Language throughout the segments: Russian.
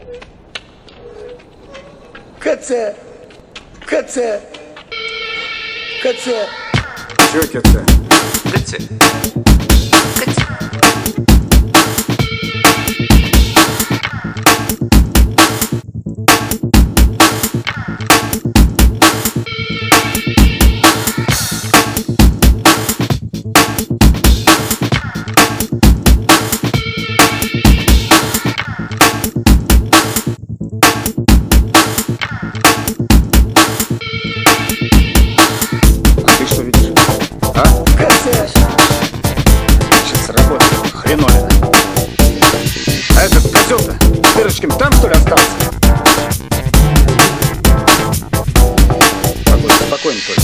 КЦ. КЦ. КЦ. Чё КЦ? КЦ. КЦ. Хреновина. А этот козел-то с дырочками там, что ли, остался? Спокойно, спокойно только.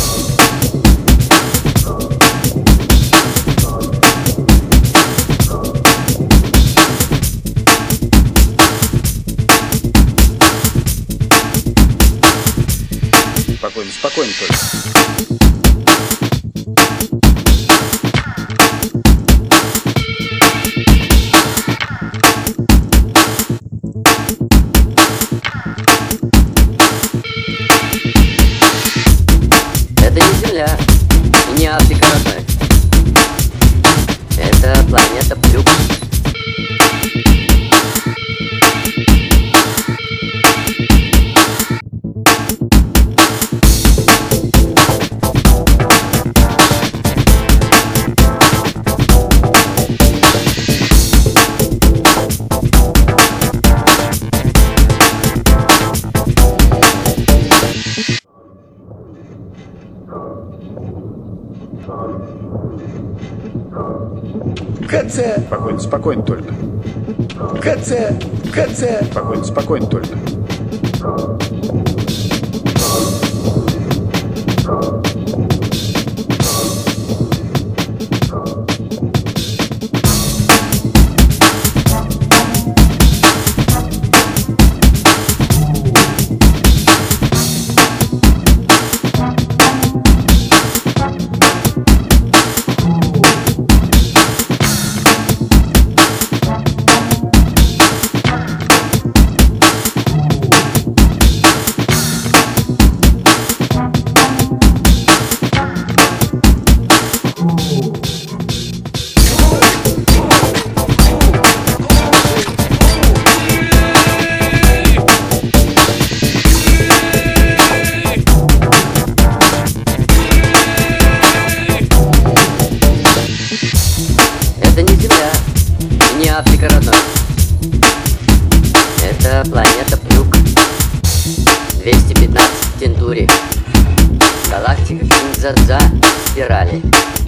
Спокойно, спокойно только. Это не Земля и не Африка, родной. Это планета Плюк. КЦ. Спокойно, спокойно только. КЦ. КЦ. Спокойно, спокойно только. Это не Земля и не Африка, родной. Это планета Плюк. 215 Тентури. Галактика Кинзадза спирали.